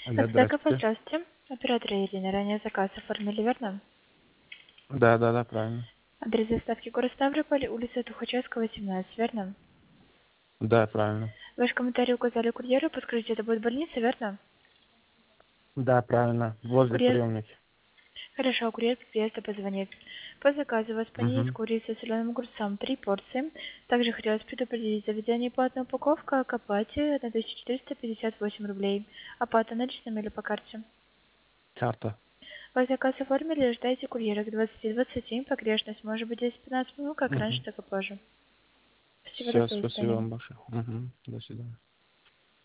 Алло, Эстека, здравствуйте. здравствуйте. Оператор Ирина. Ранее заказ оформили, верно? Да, правильно. Адрес доставки город Ставрополь, улица Тухачевского, 17, верно? Да, правильно. Ваш комментарий указали курьеру, подскажите, это будет больница, верно? Да, правильно. Возле Курьер... приемники. Хорошо, курьер приезда позвонит. По заказу у вас панини с Угу. курицей с соленым огурцом 3 порции. Также хотелось предупредить, заведение платная упаковка к оплате 1458 рублей. Оплата наличными или по карте? Карта. Ваш заказ оформили, ожидайте курьера к 20:20. Погрешность может быть 10-15 минут, как раньше, Угу. так и позже. Спасибо, до Все, спасибо свидания. вам большое. Угу. До свидания.